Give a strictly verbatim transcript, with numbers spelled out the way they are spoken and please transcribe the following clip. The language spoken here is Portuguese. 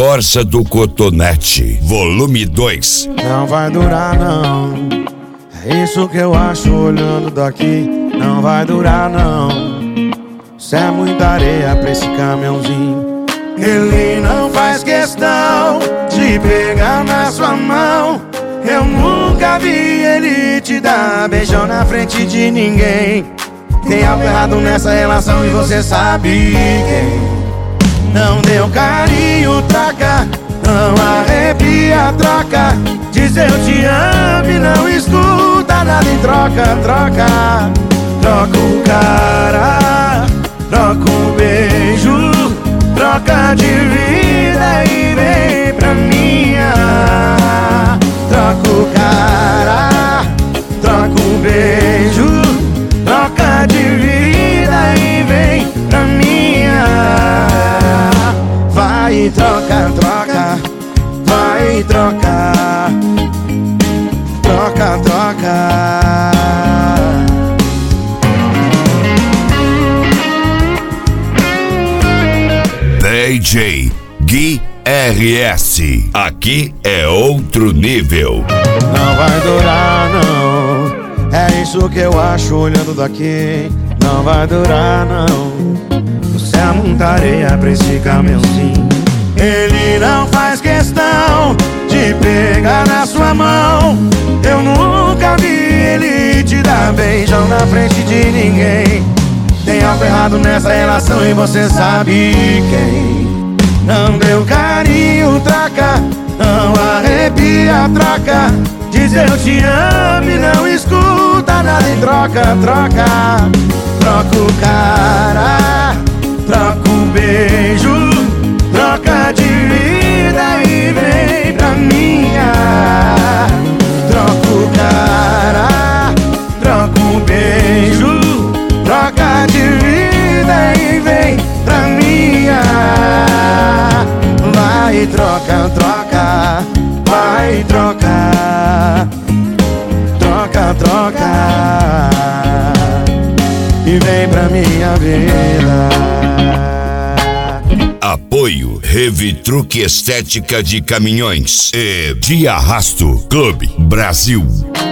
Corsa do Cotonete, volume dois. Não vai durar não, é isso que eu acho olhando daqui. Não vai durar não, isso é muita areia pra esse caminhãozinho. Ele não faz questão de pegar na sua mão. Eu nunca vi ele te dar beijão na frente de ninguém. Tem algo errado nessa relação e você sabe quem. Não deu carinho, troca. Não arrepia, troca. Diz eu te amo e não escuta nada em troca, troca. Troca o cara, troca o beijo, troca de vida e vem pra minha. Troca o cara, troca o beijo, troca de vida e vem pra minha. Vai e troca, troca, vai e troca, troca, troca. D J Gui R S, aqui é outro nível. Não vai durar não, é isso que eu acho olhando daqui. Não vai durar não, você é muita areia pra esse caminhãozinho. Ele não faz questão de pegar na sua mão. Eu nunca vi ele te dar beijão na frente de ninguém. Tem algo errado nessa relação e você sabe quem. Não deu carinho, troca. Não arrepia, troca. Diz eu te amo e não escuta nada em troca, troca. Troca o cara, troca o beijo, troca de vida e vem pra minha. Troca o cara, troca o beijo, troca de vida e vem pra minha. Vai troca, troca, vai troca, troca, troca e vem pra minha vida. Apoio Revitruque Estética de Caminhões e de Arrasto Clube Brasil.